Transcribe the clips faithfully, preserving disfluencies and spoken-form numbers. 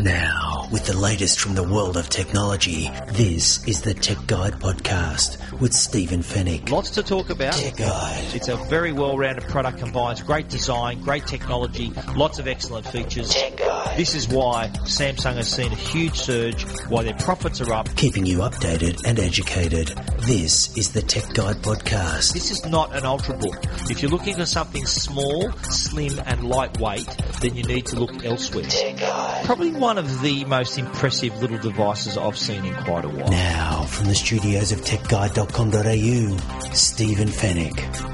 Now, with the latest from the world of technology, this is the Tech Guide Podcast with Stephen Fennick. Lots to talk about. Tech Guide. It's a very well-rounded product, combines great design, great technology, lots of excellent features. Tech Guide. This is why Samsung has seen a huge surge, why their profits are up. Keeping you updated and educated. This is the Tech Guide Podcast. This is not an ultrabook. If you're looking for something small, slim and lightweight, then you need to look elsewhere. Tech Guide. Probably one of the most impressive little devices I've seen in quite a while. Now, from the studios of tech guide dot com dot a u, Stephen Fennick.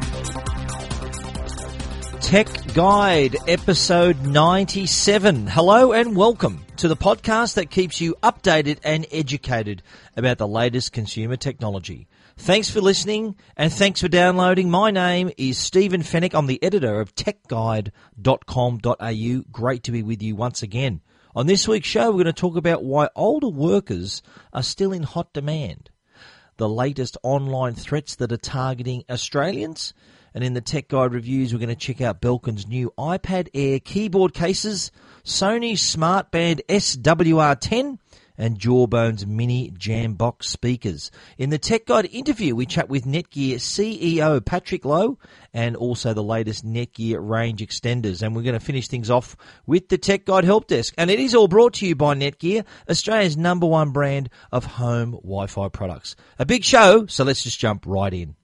Tech Guide, episode ninety-seven. Hello and welcome to the podcast that keeps you updated and educated about the latest consumer technology. Thanks for listening and thanks for downloading. My name is Stephen Fennick. I'm the editor of tech guide dot com dot a u. Great to be with you once again. On this week's show, we're going to talk about why older workers are still in hot demand, the latest online threats that are targeting Australians, and in the Tech Guide reviews, we're going to check out Belkin's new iPad Air keyboard cases, Sony's SmartBand S W R ten, and Jawbone's mini Jambox speakers. In the Tech Guide interview, we chat with Netgear C E O Patrick Lowe and also the latest Netgear range extenders. And we're going to finish things off with the Tech Guide Help Desk. And it is all brought to you by Netgear, Australia's number one brand of home Wi-Fi products. A big show, so let's just jump right in.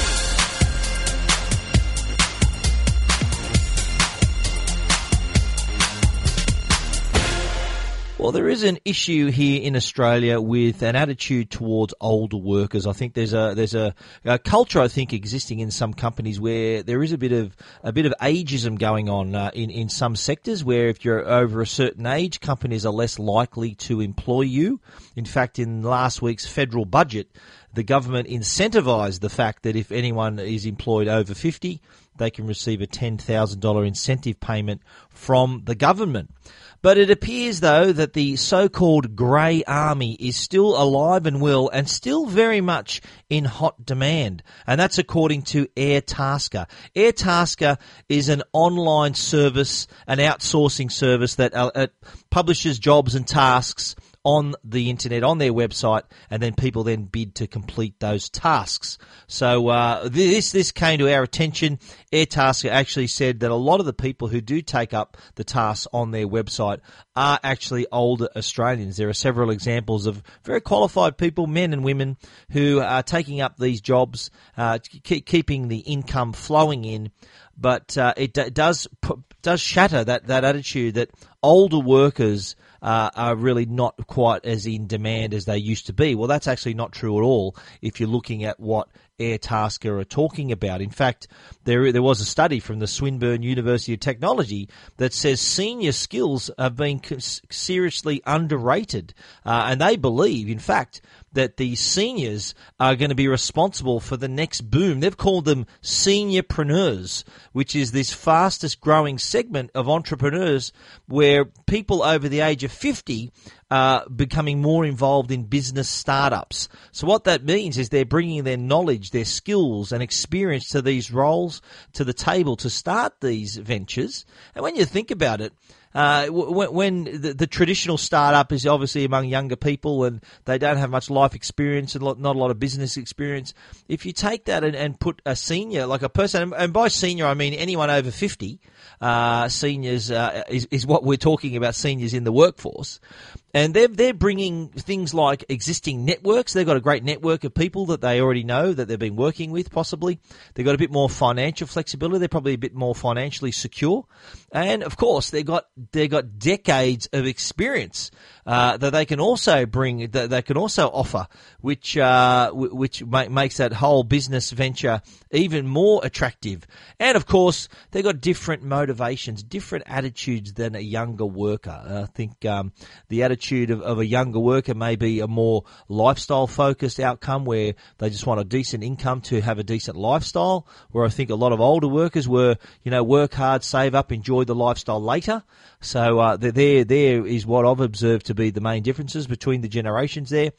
Well, there is an issue here in Australia with an attitude towards older workers. I think there's a there's a, a culture, I think, existing in some companies where there is a bit of a bit of ageism going on uh, in in some sectors. Where if you're over a certain age, companies are less likely to employ you. In fact, in last week's federal budget, the government incentivised the fact that if anyone is employed over fifty, they can receive a ten thousand dollars incentive payment from the government. But it appears, though, that the so-called grey army is still alive and well and still very much in hot demand. And that's according to Airtasker. Airtasker is an online service, an outsourcing service that uh, publishes jobs and tasks on the internet, on their website, and then people then bid to complete those tasks. So uh, this this came to our attention. Airtasker actually said that a lot of the people who do take up the tasks on their website are actually older Australians. There are several examples of very qualified people, men and women, who are taking up these jobs, uh, keep, keeping the income flowing in. But uh, it d- does does shatter that, that attitude that older workers Uh, are really not quite as in demand as they used to be. Well, that's actually not true at all if you're looking at what Airtasker are talking about. In fact, there there was a study from the Swinburne University of Technology that says senior skills have been seriously underrated, uh, and they believe, in fact, that the seniors are going to be responsible for the next boom. They've called them seniorpreneurs, which is this fastest growing segment of entrepreneurs where people over the age of fifty are becoming more involved in business startups. So what that means is they're bringing their knowledge, their skills and experience to these roles, to the table to start these ventures. And when you think about it, Uh, when, when the, the traditional startup is obviously among younger people and they don't have much life experience and not a lot of business experience, if you take that and, and put a senior, like a person, and by senior I mean anyone over fifty, uh, seniors uh, is, is what we're talking about, seniors in the workforce, and they're, they're bringing things like existing networks. They've got a great network of people that they already know, that they've been working with possibly. They've got a bit more financial flexibility. They're probably a bit more financially secure. And, of course, they've got they've got decades of experience uh, that they can also bring, that they can also offer, which uh, w- which ma- makes that whole business venture even more attractive. And, of course, they've got different motivations, different attitudes than a younger worker. I think um, the attitude of, of a younger worker may be a more lifestyle-focused outcome where they just want a decent income to have a decent lifestyle, where I think a lot of older workers were, you know, work hard, save up, enjoy the lifestyle later. So uh, there, there is what I've observed to be the main differences between the generations there.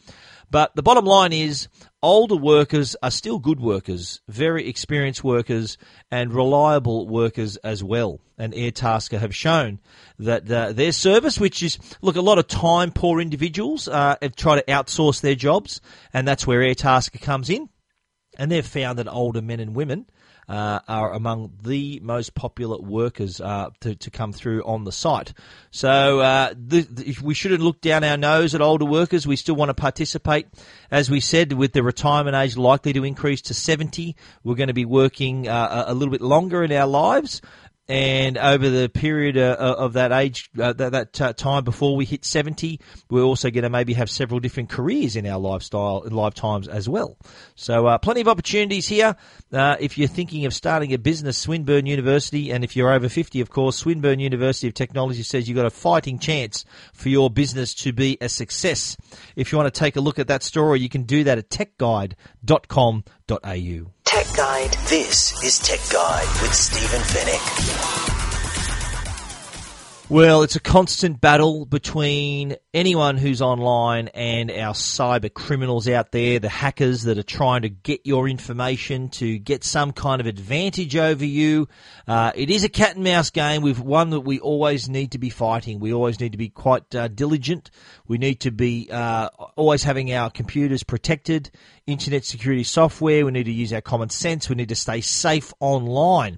But the bottom line is older workers are still good workers, very experienced workers and reliable workers as well. And Airtasker have shown that uh, their service, which is, look, a lot of time-poor individuals uh, have tried to outsource their jobs, and that's where Airtasker comes in. And they've found that older men and women uh, are among the most popular workers uh, to, to come through on the site. So uh, the, the, we shouldn't look down our nose at older workers. We still want to participate. As we said, with the retirement age likely to increase to seventy, we're going to be working uh, a little bit longer in our lives. And over the period uh, of that age, uh, that, that uh, time before we hit seventy, we're also going to maybe have several different careers in our lifestyle, in lifetimes as well. So uh, plenty of opportunities here. Uh, if you're thinking of starting a business, Swinburne University, and if you're over fifty, of course, Swinburne University of Technology says you've got a fighting chance for your business to be a success. If you want to take a look at that story, you can do that at tech guide dot com dot a u. Tech Guide. This is Tech Guide with Stephen Fennick. Well, it's a constant battle between anyone who's online and our cyber criminals out there, the hackers that are trying to get your information to get some kind of advantage over you. Uh, it is a cat and mouse game with one that we always need to be fighting. We always need to be quite uh, diligent. We need to be uh, always having our computers protected, internet security software. We need to use our common sense. We need to stay safe online.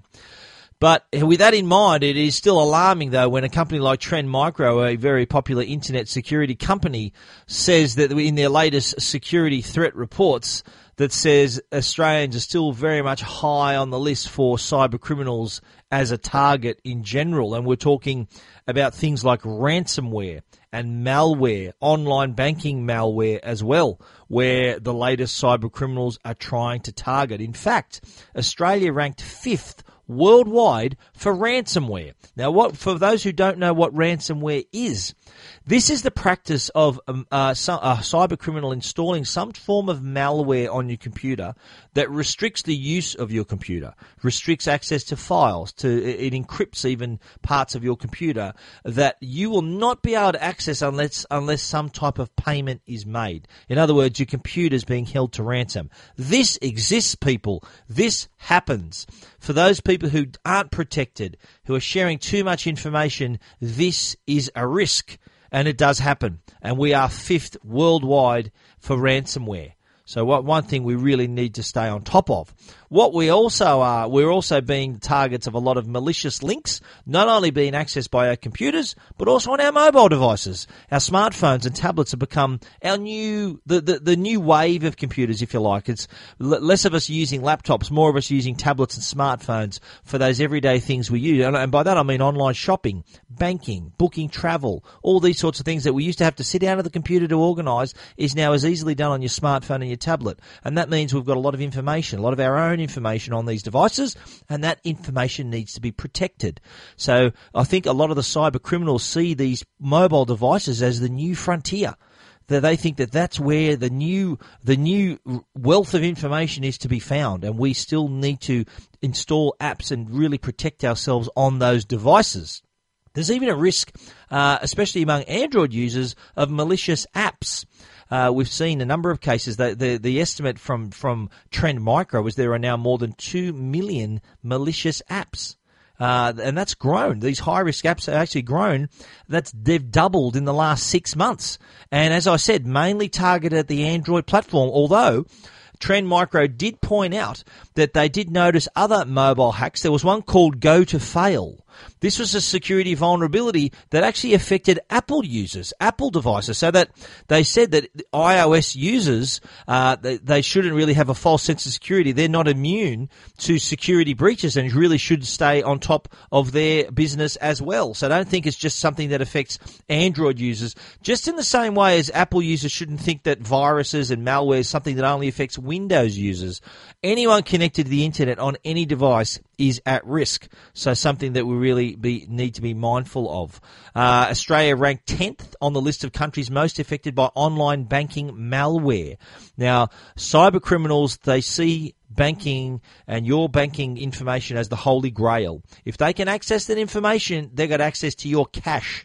But with that in mind, it is still alarming, though, when a company like Trend Micro, a very popular internet security company, says that in their latest security threat reports that says Australians are still very much high on the list for cyber criminals as a target in general. And we're talking about things like ransomware and malware, online banking malware as well, where the latest cyber criminals are trying to target. In fact, Australia ranked fifth worldwide for ransomware. Now, what for those who don't know what ransomware is, this is the practice of um, uh, some, a cyber criminal installing some form of malware on your computer that restricts the use of your computer, restricts access to files, to it encrypts even parts of your computer that you will not be able to access unless unless some type of payment is made. In other words, your computer is being held to ransom. This exists, people. This happens. For those people who aren't protected, who are sharing too much information, this is a risk. And it does happen. And we are fifth worldwide for ransomware. So what one thing we really need to stay on top of. What we also are, we're also being targets of a lot of malicious links, not only being accessed by our computers, but also on our mobile devices. Our smartphones and tablets have become our new, the, the, the new wave of computers, if you like. It's l- less of us using laptops, more of us using tablets and smartphones for those everyday things we use. And, and by that I mean online shopping, banking, booking travel, all these sorts of things that we used to have to sit down at the computer to organise is now as easily done on your smartphone and your tablet. And that means we've got a lot of information, a lot of our own information on these devices, and that information needs to be protected. So I think a lot of the cyber criminals see these mobile devices as the new frontier. That they think that that's where the new the new wealth of information is to be found, and we still need to install apps and really protect ourselves on those devices. There's even a risk, uh, especially among Android users, of malicious apps. Uh, we've seen a number of cases. The, the, the estimate from, from Trend Micro is there are now more than two million malicious apps. Uh, and that's grown. These high-risk apps have actually grown. That's, they've doubled in the last six months. And as I said, mainly targeted at the Android platform, although Trend Micro did point out that they did notice other mobile hacks. There was one called Go to Fail. This was a security vulnerability that actually affected Apple users, Apple devices, so that they said that iOS users, uh, they, they shouldn't really have a false sense of security. They're not immune to security breaches and really should stay on top of their business as well. So I don't think it's just something that affects Android users, just in the same way as Apple users shouldn't think that viruses and malware is something that only affects Windows users. Anyone connected to the internet on any device is at risk. So something that we really be, need to be mindful of. Uh, Australia ranked tenth on the list of countries most affected by online banking malware. Now, cyber criminals, they see banking and your banking information as the holy grail. If they can access that information, they've got access to your cash.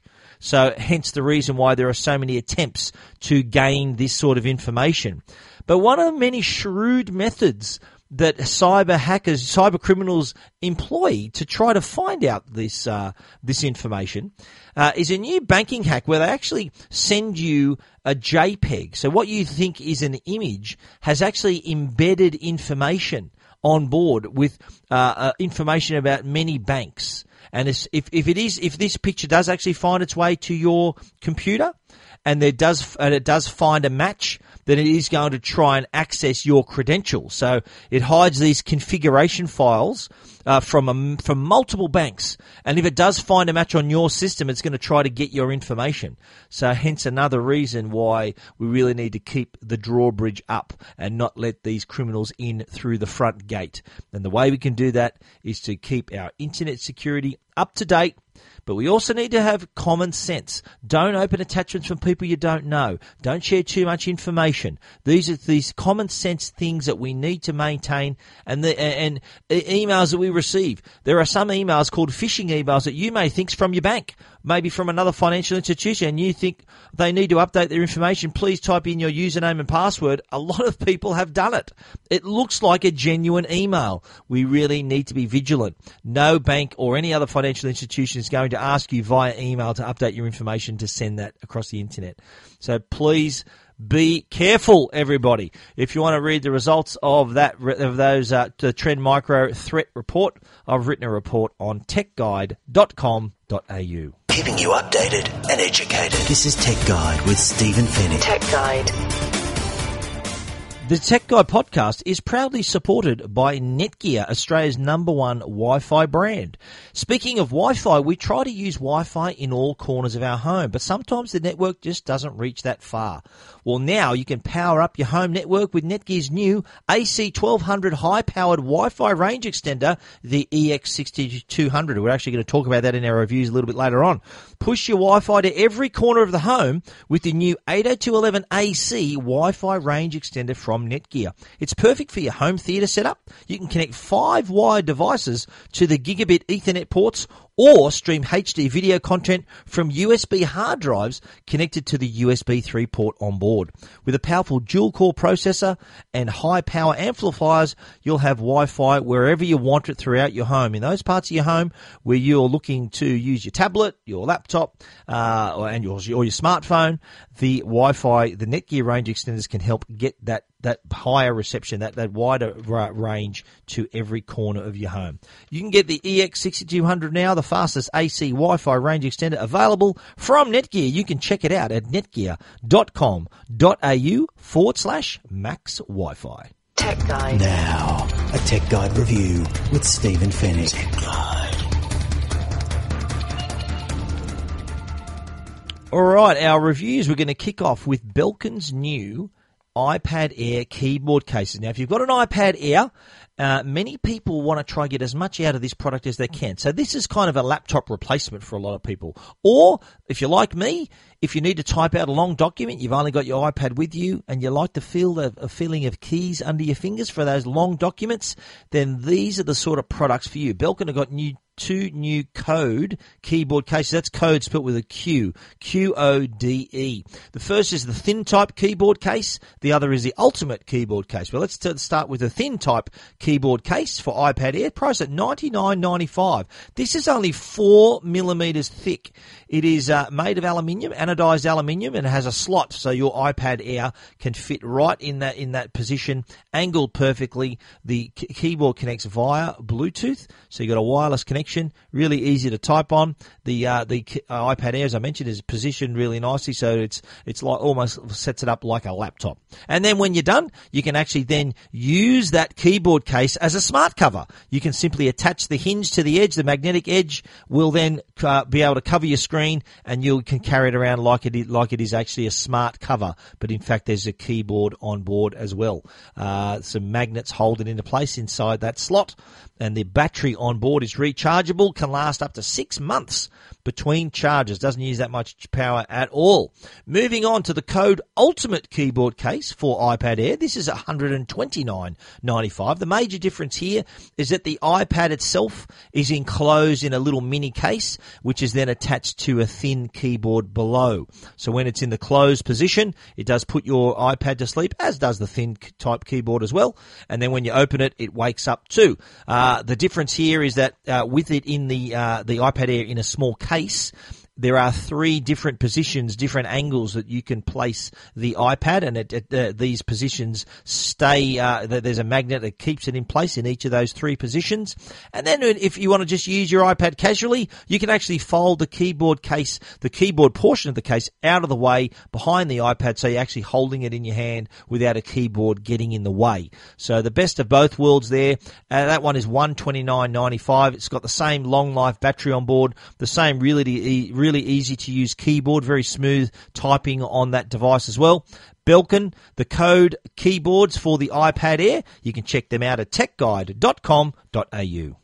So hence the reason why there are so many attempts to gain this sort of information. But one of the many shrewd methods that cyber hackers, cyber criminals employ to try to find out this uh, this information uh, is a new banking hack where they actually send you a JPEG. So what you think is an image has actually embedded information on board with uh, uh, information about many banks. And if if it is if this picture does actually find its way to your computer, and there does and it does find a match, then it is going to try and access your credentials. So it hides these configuration files uh, from a, from multiple banks, and if it does find a match on your system, it's going to try to get your information. So hence another reason why we really need to keep the drawbridge up and not let these criminals in through the front gate. And the way we can do that is to keep our internet security up to date. But we also need to have common sense. Don't open attachments from people you don't know. Don't share too much information. These are these common sense things that we need to maintain. And the and emails that we receive. There are some emails called phishing emails that you may think's from your bank, maybe from another financial institution, and you think they need to update their information. Please type in your username and password. A lot of people have done it. It looks like a genuine email. We really need to be vigilant. No bank or any other financial institution is going to ask you via email to update your information to send that across the internet. So please be careful, everybody. If you want to read the results of that, of those, uh, the Trend Micro Threat Report, I've written a report on tech guide dot com dot a u. Keeping you updated and educated. This is Tech Guide with Stephen Fennick. Tech Guide. The Tech Guide podcast is proudly supported by Netgear, Australia's number one Wi-Fi brand. Speaking of Wi-Fi, we try to use Wi-Fi in all corners of our home, but sometimes the network just doesn't reach that far. Well, now you can power up your home network with Netgear's new A C twelve hundred high-powered Wi-Fi range extender, the E X sixty-two hundred. We're actually going to talk about that in our reviews a little bit later on. Push your Wi-Fi to every corner of the home with the new eight oh two dot eleven A C Wi-Fi range extender from Netgear. It's perfect for your home theatre setup. You can connect five wired devices to the gigabit Ethernet ports or stream H D video content from U S B hard drives connected to the U S B three port on board. With a powerful dual-core processor and high-power amplifiers, you'll have Wi-Fi wherever you want it throughout your home. In those parts of your home where you're looking to use your tablet, your laptop, uh, or, and your, or your smartphone, the Wi-Fi, the Netgear range extenders can help get that that higher reception, that, that wider range to every corner of your home. You can get the E X sixty-two hundred now, the fastest A C Wi-Fi range extender available from Netgear. You can check it out at netgear dot com dot a u forward slash max Wi-Fi. Tech Guide. Now, a Tech Guide review with Stephen Fennick. Tech Guide. All right, our reviews, we're going to kick off with Belkin's new iPad Air keyboard cases. Now, if you've got an iPad Air, uh, many people want to try and get as much out of this product as they can. So this is kind of a laptop replacement for a lot of people. Or, if you're like me, if you need to type out a long document, you've only got your iPad with you, and you like to feel the, a feeling of keys under your fingers for those long documents, then these are the sort of products for you. Belkin have got new two new Code keyboard cases. That's Code spelled with a Q, Q O D E. The first is the thin type keyboard case. The other is the ultimate keyboard case. Well, let's t- start with the thin type keyboard case for iPad Air, priced at ninety-nine ninety-five. This is only four millimeters thick. It is uh, made of aluminium, anodized aluminium, and has a slot so your iPad Air can fit right in that in that position, angled perfectly. The k- keyboard connects via Bluetooth, so you've got a wireless connection, really easy to type on. The uh, the uh, iPad Air, as I mentioned, is positioned really nicely, so it's it's like almost sets it up like a laptop. And then when you're done, you can actually then use that keyboard case as a smart cover. You can simply attach the hinge to the edge. The magnetic edge will then uh, be able to cover your screen, and you can carry it around like it is, like it is actually a smart cover. But in fact, there's a keyboard on board as well. Uh, some magnets hold it into place inside that slot, and the battery on board is rechargeable, can last up to six months between charges. Doesn't use that much power at all. Moving on to the Code Ultimate keyboard case for iPad Air. This is one hundred twenty-nine ninety-five. The major difference here is that the iPad itself is enclosed in a little mini case, which is then attached to to a thin keyboard below. So when it's in the closed position, it does put your iPad to sleep, as does the thin type keyboard as well. And then when you open it, it wakes up too. Uh, the difference here is that uh, with it in the uh, the iPad Air in a small case, there are three different positions, different angles that you can place the iPad, and it, it, uh, these positions stay, uh, there's a magnet that keeps it in place in each of those three positions. And then if you want to just use your iPad casually, you can actually fold the keyboard case, the keyboard portion of the case out of the way behind the iPad, so you're actually holding it in your hand without a keyboard getting in the way. So the best of both worlds there. Uh, that one is one hundred twenty-nine dollars and ninety-five cents. It's got the same long life battery on board, the same really, really easy to use keyboard, very smooth typing on that device as well. Belkin, the code keyboards for the iPad Air, you can check them out at tech guide dot com dot a u.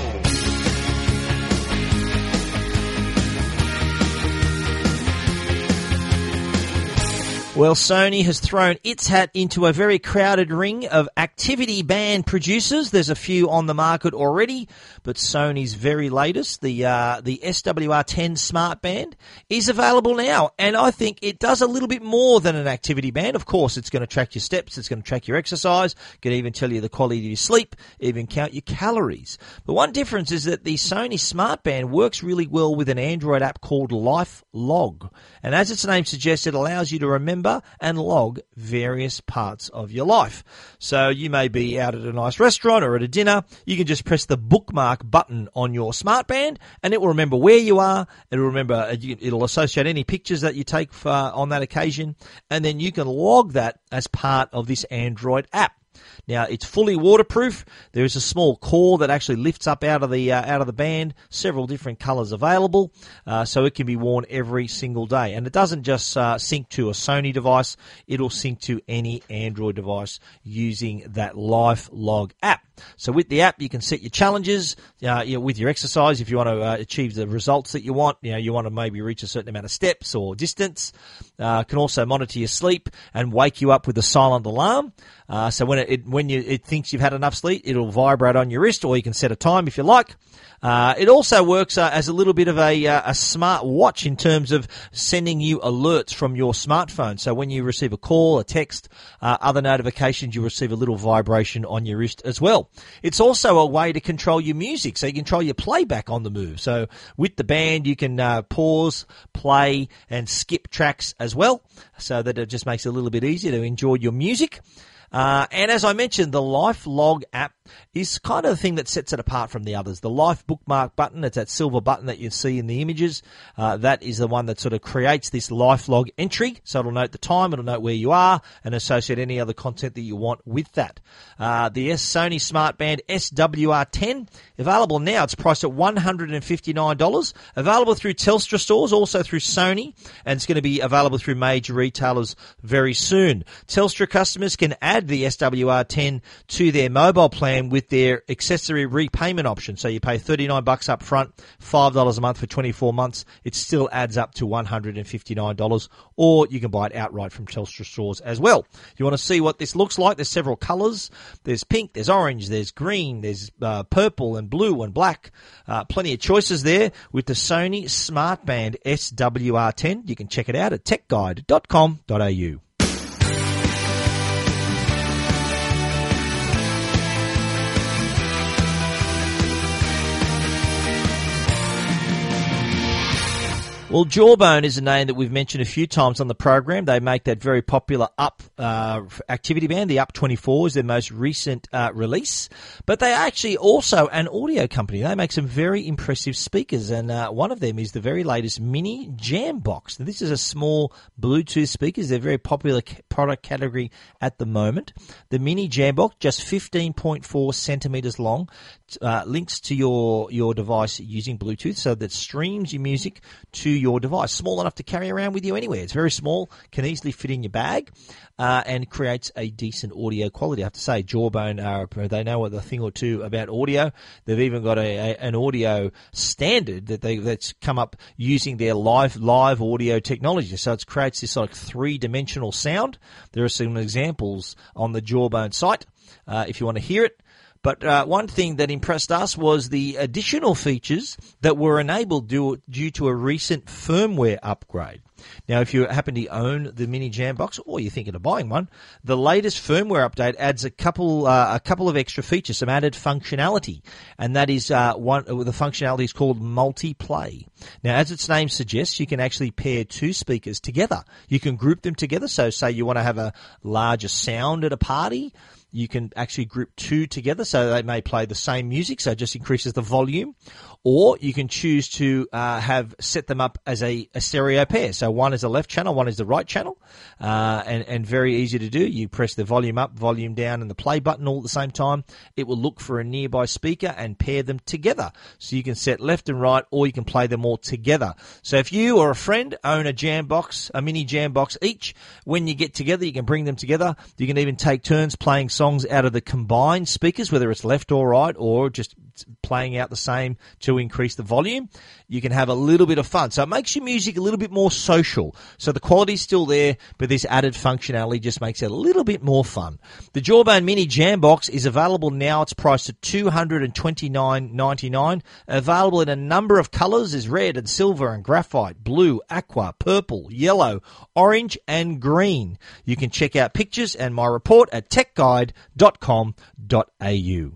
Well, Sony has thrown its hat into a very crowded ring of activity band producers. There's a few on the market already, but Sony's very latest, the uh, the S W R ten Smart Band, is available now, and I think it does a little bit more than an activity band. Of course, it's going to track your steps, it's going to track your exercise, can even tell you the quality of your sleep, even count your calories. But one difference is that the Sony Smart Band works really well with an Android app called Life Log, and as its name suggests, it allows you to remember and log various parts of your life. So you may be out at a nice restaurant or at a dinner. You can just press the bookmark button on your smart band and it will remember where you are. It'll remember, it'll associate any pictures that you take for, on that occasion, and then you can log that as part of this Android app. Now, it's fully waterproof. There is a small core that actually lifts up out of the uh, out of the band. Several different colors available, uh, so it can be worn every single day. And it doesn't just uh, sync to a Sony device. It'll sync to any Android device using that Life Log app. So with the app, you can set your challenges uh, you know, with your exercise if you want to uh, achieve the results that you want. You know, you want to maybe reach a certain amount of steps or distance. Uh, can also monitor your sleep and wake you up with a silent alarm. Uh, so when it, it when you it thinks you've had enough sleep, it'll vibrate on your wrist, or you can set a time if you like. Uh, it also works uh, as a little bit of a, uh, a smart watch in terms of sending you alerts from your smartphone. So when you receive a call, a text, uh, other notifications, you receive a little vibration on your wrist as well. It's also a way to control your music, so you can control your playback on the move. So with the band, you can uh, pause, play, and skip tracks as well, so that it just makes it a little bit easier to enjoy your music. Uh, and as I mentioned, the Life Log app is kind of the thing that sets it apart from the others. The Life bookmark button, it's that silver button that you see in the images. Uh, that is the one that sort of creates this Life Log entry. So it'll note the time, it'll note where you are, and associate any other content that you want with that. Uh, the Sony Smart Band S W R ten, available now. It's priced at one hundred fifty-nine dollars. Available through Telstra stores, also through Sony, and it's going to be available through major retailers very soon. Telstra customers can add the S W R ten to their mobile plan with their accessory repayment option. So you pay thirty-nine bucks up front, five dollars a month for twenty-four months. It still adds up to one hundred fifty-nine dollars, or you can buy it outright from Telstra stores as well. If you want to see what this looks like, there's several colors. There's pink, there's orange, there's green, there's uh, purple and blue and black. Uh, plenty of choices there with the Sony Smart Band S W R ten. You can check it out at tech guide dot com dot a u. Well, Jawbone is a name that we've mentioned a few times on the program. They make that very popular Up uh, activity band. The Up twenty-four is their most recent uh, release. But they are actually also an audio company. They make some very impressive speakers, and uh, one of them is the very latest Mini Jambox. Now, this is a small Bluetooth speakers. They're a very popular product category at the moment. The Mini Jambox, just fifteen point four centimeters long, uh, links to your, your device using Bluetooth, so that streams your music to your device. Small enough to carry around with you anywhere. It's very small, can easily fit in your bag, uh, and creates a decent audio quality. I have to say, Jawbone, are, they know a thing or two about audio. They've even got a, a, an audio standard that they that's come up using their live live audio technology. So it creates this like three-dimensional sound. There are some examples on the Jawbone site uh, if you want to hear it. But uh, one thing that impressed us was the additional features that were enabled due, due to a recent firmware upgrade. Now, if you happen to own the Mini Jambox or you're thinking of buying one, the latest firmware update adds a couple uh, a couple of extra features, some added functionality, and that is uh, one. The functionality is called multiplay. Now, as its name suggests, you can actually pair two speakers together. You can group them together. So, say you want to have a larger sound at a party. You can actually group two together so they may play the same music, so it just increases the volume. Or you can choose to uh, have set them up as a, a stereo pair. So one is the left channel, one is the right channel, uh, and, and very easy to do. You press the volume up, volume down, and the play button all at the same time. It will look for a nearby speaker and pair them together. So you can set left and right, or you can play them all together. So if you or a friend own a Jambox, a Mini Jambox each, when you get together, you can bring them together. You can even take turns playing songs out of the combined speakers, whether it's left or right, or just playing out the same to increase the volume. You can have a little bit of fun. So it makes your music a little bit more social. So the quality's still there, but this added functionality just makes it a little bit more fun. The Jawbone Mini Jambox is available now. It's priced at two hundred twenty-nine ninety-nine. Available in a number of colours. There's red and silver and graphite, blue, aqua, purple, yellow, orange and green. You can check out pictures and my report at tech guide dot com dot a u.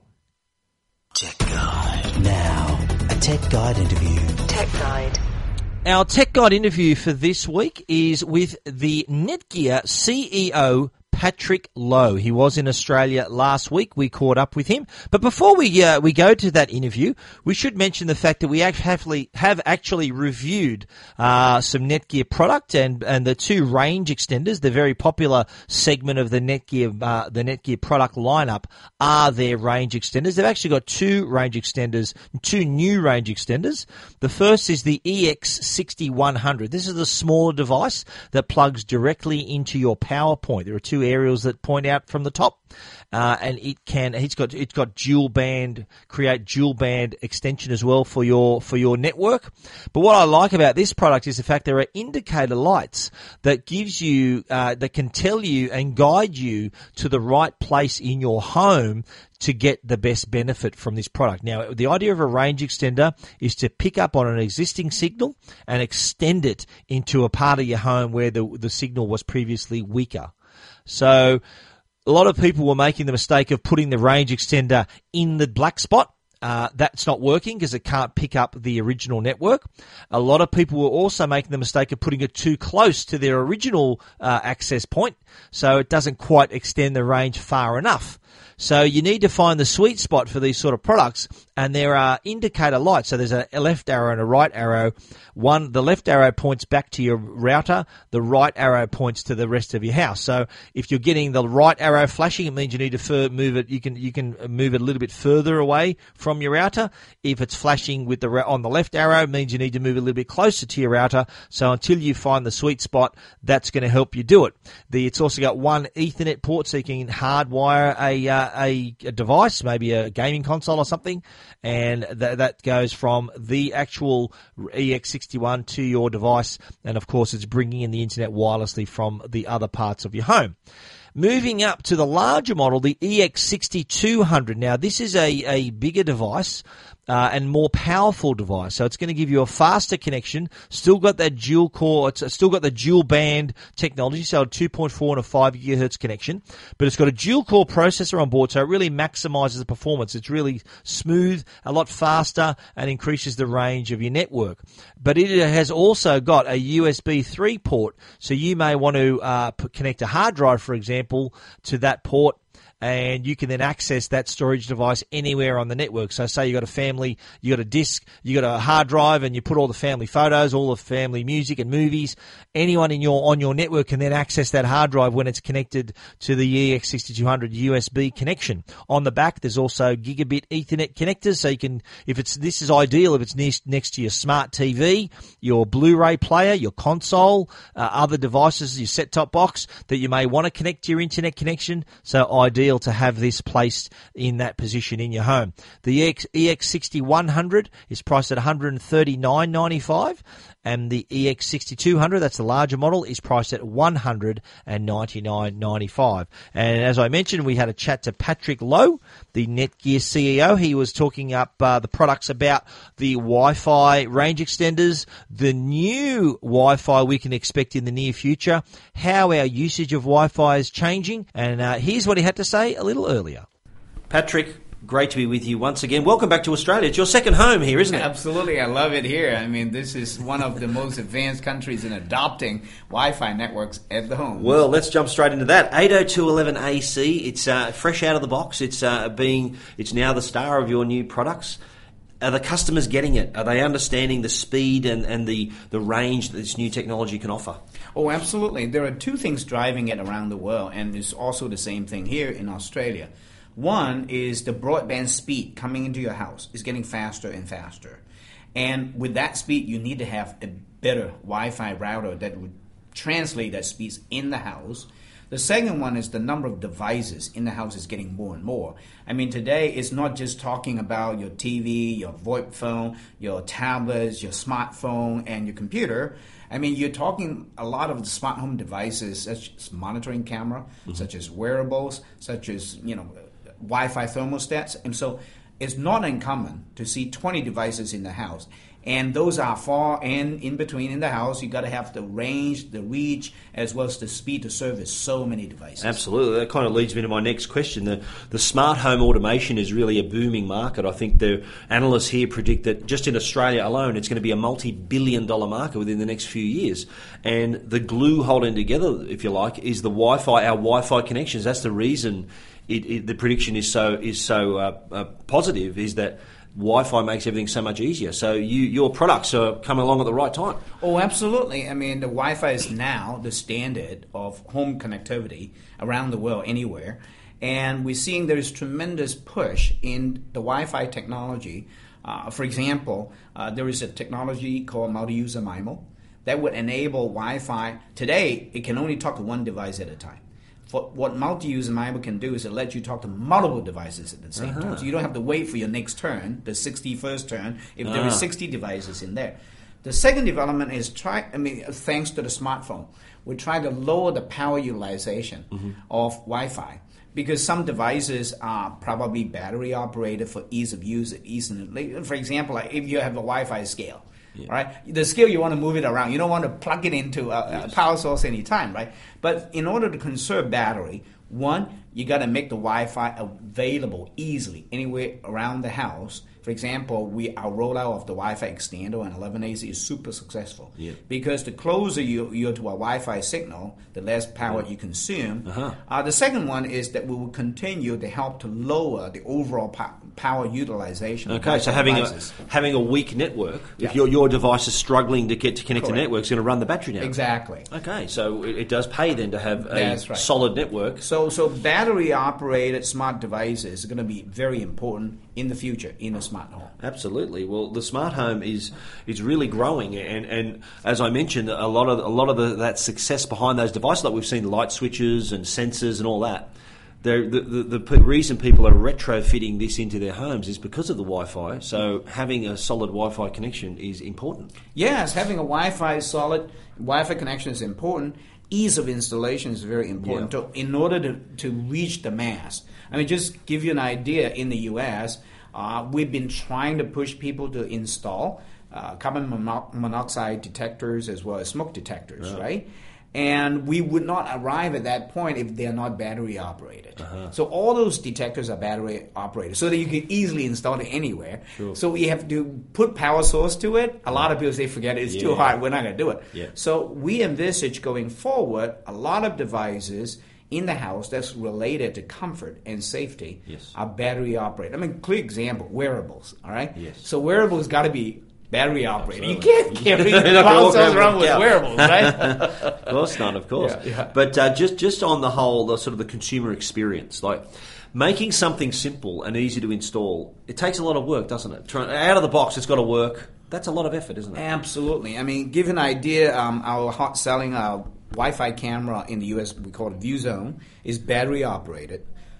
Tech Guide. Now, a Tech Guide interview. Tech Guide. Our Tech Guide interview for this week is with the Netgear C E O, Patrick Lowe. He was in Australia last week. We caught up with him. But before we uh, we go to that interview, we should mention the fact that we actually have actually reviewed uh, some Netgear product and, and the two range extenders. The very popular segment of the Netgear uh, the Netgear product lineup are their range extenders. They've actually got two range extenders, two new range extenders. The first is the E X sixty-one hundred. This is the smaller device that plugs directly into your power point. There are two aerials that point out from the top, uh, and it can. It's got it's got dual band, create dual band extension as well for your for your network. But what I like about this product is the fact there are indicator lights that gives you uh, that can tell you and guide you to the right place in your home to get the best benefit from this product. Now, the idea of a range extender is to pick up on an existing signal and extend it into a part of your home where the the signal was previously weaker. So a lot of people were making the mistake of putting the range extender in the black spot. Uh, that's not working because it can't pick up the original network. A lot of people were also making the mistake of putting it too close to their original uh, access point, so it doesn't quite extend the range far enough. So you need to find the sweet spot for these sort of products, and there are indicator lights. So there's a left arrow and a right arrow. One, the left arrow points back to your router. The right arrow points to the rest of your house. So if you're getting the right arrow flashing, it means you need to fur- move it. You can you can move it a little bit further away from your router. If it's flashing with the on the left arrow, it means you need to move a little bit closer to your router. So until you find the sweet spot, that's going to help you do it. The it's also got one Ethernet port, so you can hardwire a uh, a, a device, maybe a gaming console or something, and th- that goes from the actual E X sixty-one to your device, and of course it's bringing in the internet wirelessly from the other parts of your home. Moving up to the larger model, the E X sixty-two hundred. Now, this is a, a bigger device uh, and more powerful device. So it's going to give you a faster connection. Still got that dual core. It's still got the dual band technology, so a two point four and a five gigahertz connection. But it's got a dual core processor on board, so it really maximizes the performance. It's really smooth, a lot faster, and increases the range of your network. But it has also got a U S B three port, so you may want to uh, connect a hard drive, for example, to that port, and you can then access that storage device anywhere on the network. So say you got a family, you got a disk, you got a hard drive, and you put all the family photos, all the family music and movies. Anyone in your on your network can then access that hard drive when it's connected to the E X sixty-two hundred U S B connection. On the back, there's also gigabit Ethernet connectors, so you can, if it's this is ideal if it's next, next to your smart T V, your Blu-ray player, your console, uh, other devices, your set-top box that you may want to connect to your internet connection. So ideal ideal to have this placed in that position in your home. The E X sixty-one hundred is priced at one hundred thirty-nine ninety-five, and the E X sixty-two hundred, that's the larger model, is priced at one hundred ninety-nine ninety-five. And as I mentioned, we had a chat to Patrick Lowe, the Netgear C E O. He was talking up uh, the products about the Wi-Fi range extenders, the new Wi-Fi we can expect in the near future, how our usage of Wi-Fi is changing, and uh, here's what he had to say a little earlier. Patrick, great to be with you once again. Welcome back to Australia. It's your second home here, isn't it? Absolutely. I love it here. I mean, this is one of the most advanced countries in adopting Wi-Fi networks at the home. Well, let's jump straight into that. eight oh two dot eleven A C, it's uh, fresh out of the box. It's uh, being, it's now the star of your new products. Are the customers getting it? Are they understanding the speed and, and the, the range that this new technology can offer? Oh, absolutely. There are two things driving it around the world, and it's also the same thing here in Australia. One is the broadband speed coming into your house is getting faster and faster. And with that speed, you need to have a better Wi-Fi router that would translate that speeds in the house. The second one is the number of devices in the house is getting more and more. I mean, today it's not just talking about your T V, your VoIP phone, your tablets, your smartphone, and your computer. I mean, you're talking a lot of the smart home devices, such as monitoring camera, mm-hmm. such as wearables, such as, you know, Wi-Fi thermostats. And so it's not uncommon to see twenty devices in the house. And those are far and in between in the house. You got to have the range, the reach, as well as the speed to service so many devices. Absolutely. That kind of leads me to my next question. The, the smart home automation is really a booming market. I think the analysts here predict that just in Australia alone, it's going to be a multi-billion dollar market within the next few years. And the glue holding together, if you like, is the Wi-Fi, our Wi-Fi connections. That's the reason it, it, the prediction is so is so uh, uh, positive, is that Wi-Fi makes everything so much easier. So you, your products are coming along at the right time. Oh, absolutely. I mean, the Wi-Fi is now the standard of home connectivity around the world, anywhere. And we're seeing there's tremendous push in the Wi-Fi technology. Uh, for example, uh, there is a technology called multi-user MIMO that would enable Wi-Fi. Today, it can only talk to one device at a time. What multi-user MIMO can do is it lets you talk to multiple devices at the same uh-huh. time. So you don't have to wait for your next turn, the sixty-first turn, if uh-huh. there are sixty devices in there. The second development is, try. I mean, thanks to the smartphone, we try to lower the power utilization mm-hmm. of Wi-Fi, because some devices are probably battery operated for ease of use. Easily. For example, like if you have a Wi-Fi scale, yeah. right? The scale, you want to move it around. You don't want to plug it into a, yes. a power source anytime, right? But in order to conserve battery, one, you got to make the Wi-Fi available easily anywhere around the house. For example, we our rollout of the Wi-Fi extender on eleven A C is super successful yeah. because the closer you, you're to a Wi-Fi signal, the less power yeah. you consume. Uh-huh. Uh, the second one is that we will continue to help to lower the overall po- power utilization. Okay, so having a, having a weak network, yeah. if your your device is struggling to get to connect Correct. to network, it's going to run the battery down. Exactly. Okay, so it, it does pay then to have a right. solid network. So so battery operated smart devices are going to be very important in the future in a smart home. Absolutely. Well, the smart home is is really growing, and, and as I mentioned, a lot of a lot of the, that success behind those devices, like we've seen light switches and sensors and all that. The, the the reason people are retrofitting this into their homes is because of the Wi-Fi. So having a solid Wi-Fi connection is important. Yes, having a Wi-Fi solid Wi-Fi connection is important. Ease of installation is very important yeah. to, in order to, to reach the mass. I mean, just give you an idea, in the U S, uh, we've been trying to push people to install uh, carbon mono- monoxide detectors as well as smoke detectors, yeah. right? And we would not arrive at that point if they're not battery operated. Uh-huh. So all those detectors are battery operated, so that you can easily install it anywhere. Sure. So we have to put power source to it. A lot of people say, forget it, it's yeah. too hard, we're not going to do it. Yeah. So we envisage going forward a lot of devices in the house that's related to comfort and safety yes. are battery operated. I mean, clear example, wearables, all right? Yes. So wearables got to be battery operated. You can't carry power source around with wearables, right? Of course not, of course. Yeah, yeah. But uh, just just on the whole, the sort of the consumer experience, like making something simple and easy to install, it takes a lot of work, doesn't it? Out of the box, it's got to work. That's a lot of effort, isn't it? Absolutely. I mean, give an idea, um, our hot selling uh, Wi-Fi camera in the U S, we call it ViewZone, is battery operated.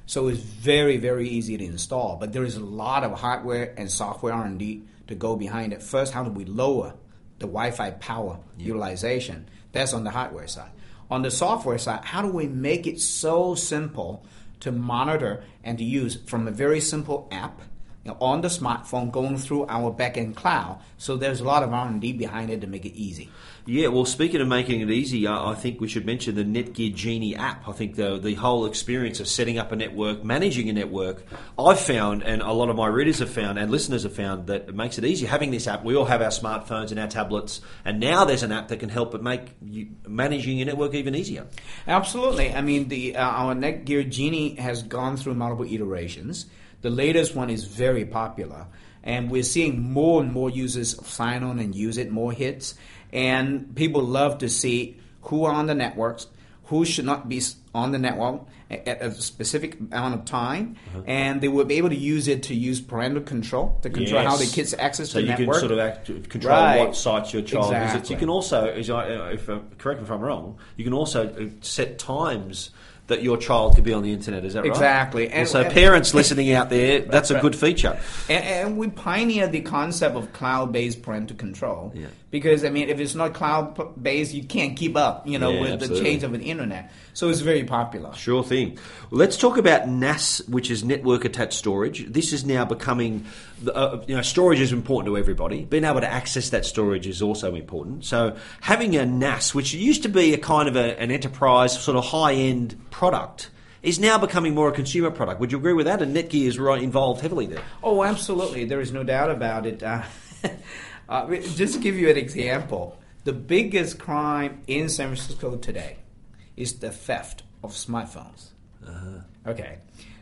So it's very, very easy to install. But there is a lot of hardware and software R and D to go behind it. First, how do we lower the Wi-Fi power yeah. utilization? That's on the hardware side. On the software side, how do we make it so simple to monitor and to use from a very simple app, you know, on the smartphone going through our back-end cloud? So there's a lot of R and D behind it to make it easy. Yeah, well, speaking of making it easy, uh, I think we should mention the Netgear Genie app. I think the the whole experience of setting up a network, managing a network, I've found, and a lot of my readers have found, and listeners have found, that it makes it easy. Having this app, we all have our smartphones and our tablets, and now there's an app that can help it make you, managing your network even easier. Absolutely. I mean, the uh, our Netgear Genie has gone through multiple iterations. The latest one is very popular, and we're seeing more and more users sign on and use it, more hits. And people love to see who are on the networks, who should not be on the network at a specific amount of time, uh-huh. and they will be able to use it to use parental control to control yes. how the kids access so the network. So you can sort of act, control right. what sites your child exactly. visits. You can also, if, uh, correct me if I'm wrong, you can also set times that your child could be on the internet. Is that right? Exactly. And, so and, parents listening out there, that's a good feature. And, and we pioneered the concept of cloud-based parental control. Yeah. Because, I mean, if it's not cloud-based, you can't keep up, you know, yeah, with absolutely. the change of the internet. So it's very popular. Sure thing. Well, let's talk about N A S, which is network attached storage. This is now becoming, uh, you know, storage is important to everybody. Being able to access that storage is also important. So having a N A S, which used to be a kind of a, an enterprise sort of high-end product, is now becoming more a consumer product. Would you agree with that? And Netgear is right involved heavily there. Oh, absolutely. There is no doubt about it. Uh, uh, just to give you an example, the biggest crime in San Francisco today is the theft of smartphones. Uh-huh. Okay.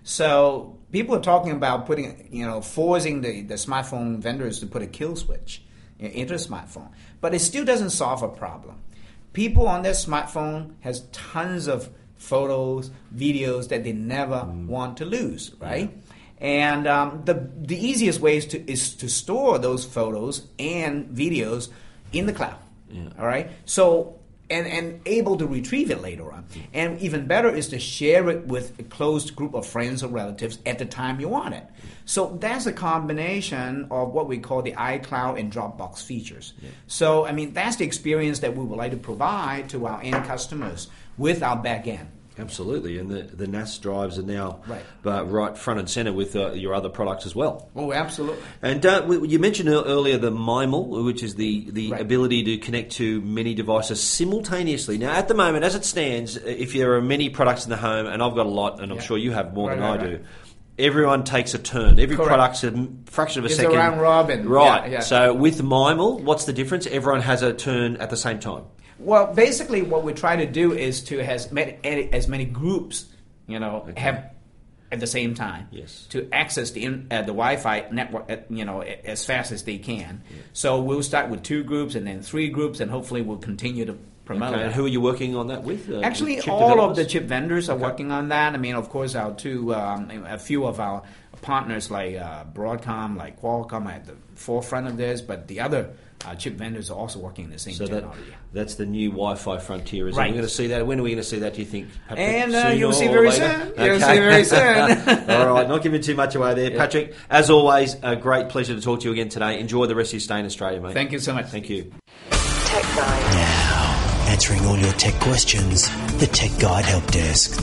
So people are talking about putting, you know, forcing the, the smartphone vendors to put a kill switch into a smartphone. But it still doesn't solve a problem. People on their smartphone has tons of photos, videos that they never mm. want to lose, right? Yeah. And um, the the easiest way is to is to store those photos and videos in the cloud. Yeah. All right. So and and able to retrieve it later on. Yeah. And even better is to share it with a closed group of friends or relatives at the time you want it. So that's a combination of what we call the iCloud and Dropbox features. Yeah. So I mean that's the experience that we would like to provide to our end customers with our back end. Absolutely, and the, the N A S drives are now right, uh, right front and centre with uh, your other products as well. Oh, absolutely. And uh, you mentioned earlier the MIML, which is the, the right. ability to connect to many devices simultaneously. Now, at the moment, as it stands, if there are many products in the home, and I've got a lot, and I'm yeah. sure you have more right, than right, I right. do, everyone takes a turn. Every Correct. product's a fraction of a it's second. It's a round robin. Right. Yeah, yeah. So with MIML, what's the difference? Everyone has a turn at the same time. Well, basically, what we try to do is to has many, as many groups, you know, okay. have at the same time yes. to access the uh, the Wi-Fi network, uh, you know, as fast as they can. Yeah. So we'll start with two groups and then three groups, and hopefully we'll continue to promote. Okay. And who are you working on that with? Uh, Actually, with all developers? of the chip vendors are okay. working on that. I mean, of course, our two, um, a few of our partners like uh, Broadcom, like Qualcomm, are at the forefront of this, but the other Uh, chip vendors are also working in the same so technology. That, that's the new Wi-Fi frontier, isn't right. it? We're going to see that. When are we going to see that, do you think? Patrick? And uh, you'll see very later? soon. Okay. You'll see very soon. All right, not giving too much away there. Yeah. Patrick, as always, a great pleasure to talk to you again today. Enjoy the rest of your stay in Australia, mate. Thank you so much. Thank you. Tech Guide. Now, answering all your tech questions, the Tech Guide Help Desk.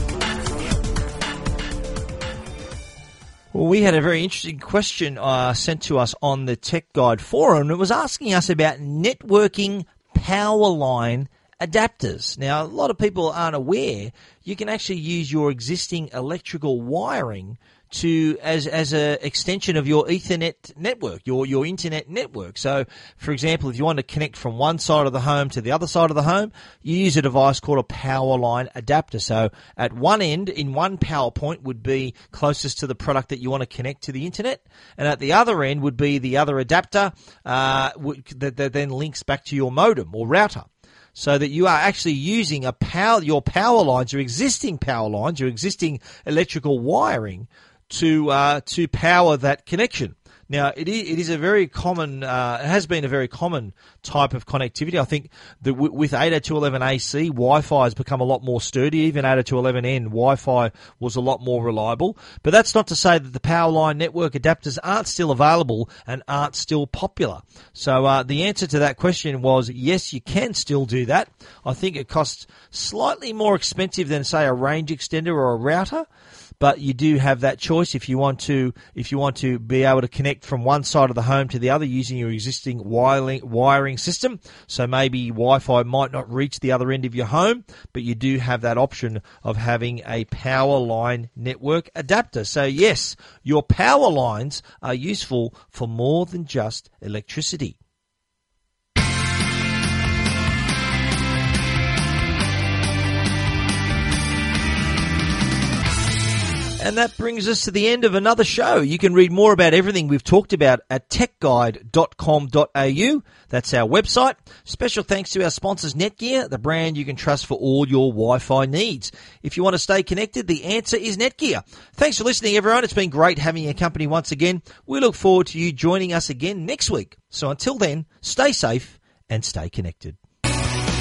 Well, we had a very interesting question uh, sent to us on the Tech Guide forum. It was asking us about networking power line adapters. Now, a lot of people aren't aware you can actually use your existing electrical wiring to as as a extension of your Ethernet network, your your internet network. So, for example, if you want to connect from one side of the home to the other side of the home, you use a device called a power line adapter. So, at one end, in one power point, would be closest to the product that you want to connect to the internet, and at the other end would be the other adapter uh, that, that then links back to your modem or router. So that you are actually using a power your power lines, your existing power lines, your existing electrical wiring to uh, to power that connection. Now, it is, it is a very common, uh, it has been a very common type of connectivity. I think that w- with eight oh two dot eleven A C, Wi-Fi has become a lot more sturdy. Even eight oh two dot eleven N, Wi-Fi was a lot more reliable. But that's not to say that the Powerline network adapters aren't still available and aren't still popular. So uh, the answer to that question was yes, you can still do that. I think it costs slightly more expensive than, say, a range extender or a router. But you do have that choice if you want to if you want to be able to connect from one side of the home to the other using your existing wiring, wiring system. So maybe Wi-Fi might not reach the other end of your home, but you do have that option of having a Powerline network adapter. So yes, your power lines are useful for more than just electricity. And that brings us to the end of another show. You can read more about everything we've talked about at tech guide dot com dot a u. That's our website. Special thanks to our sponsors, Netgear, the brand you can trust for all your Wi-Fi needs. If you want to stay connected, the answer is Netgear. Thanks for listening, everyone. It's been great having your company once again. We look forward to you joining us again next week. So until then, stay safe and stay connected.